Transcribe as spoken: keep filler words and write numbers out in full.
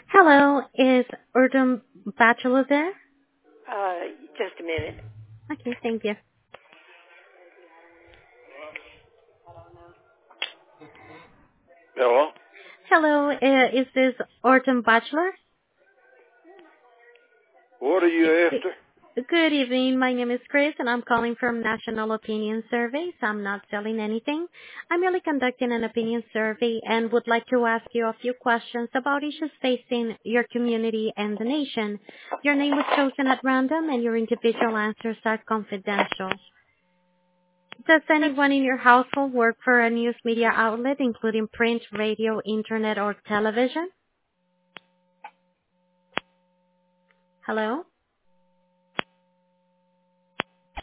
Hello, is Urdum Bachelor there? Uh, just a minute. Okay, thank you. Hello? Hello, uh, is this Urdum Bachelor? What are you after? Good evening. My name is Chris, and I'm calling from National Opinion Surveys. I'm not selling anything. I'm merely conducting an opinion survey and would like to ask you a few questions about issues facing your community and the nation. Your name was chosen at random, and your individual answers are confidential. Does anyone in your household work for a news media outlet, including print, radio, internet, or television? Hello?